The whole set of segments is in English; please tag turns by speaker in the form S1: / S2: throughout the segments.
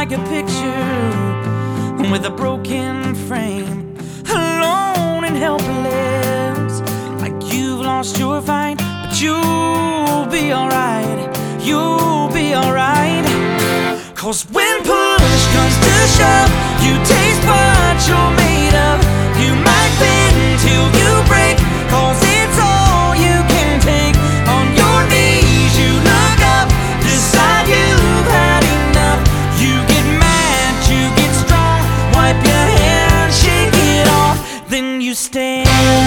S1: like a picture with a broken frame, alone and helpless, like you've lost your fight. But you'll be alright, you'll be alright. 'Cause when push comes to shove, you taste what you're made of. You might bend till you break, 'cause it's all you can take. On your knees you look up, decide you've had enough. You get mad, you get strong, wipe your hair, shake it off, then you stand.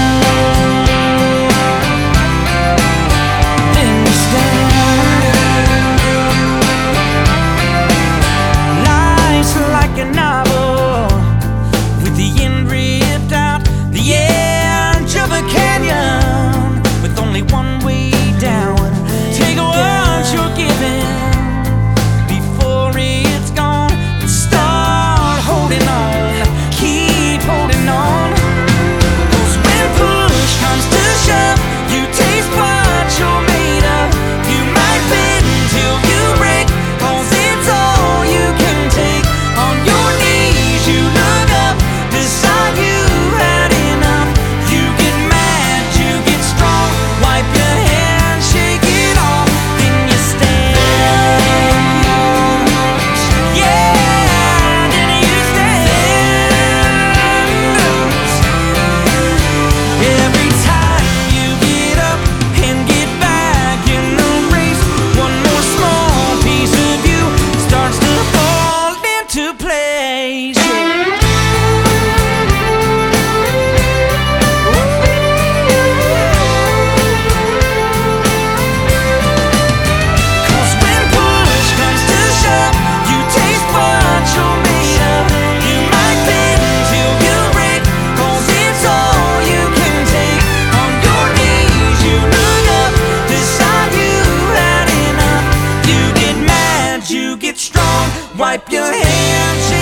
S1: A novel with the end ripped out, the edge of a canyon with only one way down. Take what you're given before it's gone and start holding on, keep holding on. 'Cause when push comes to shove, you taste what you're made of. You might bend till you break, 'cause it's all you can take. On your knees you look up, decide you've had enough. You get mad, you get strong, wipe your hair, shake it off, then you stand. Yeah, then you stand. Every time you get up and get back in the race, one more small piece of you starts to fall into place. Cause when push comes to shove, you taste what you're made of. You might bend till you break, 'cause it's all you can take. On your knees you look up, decide you've had enough. You get mad, you get strong, wipe your hands.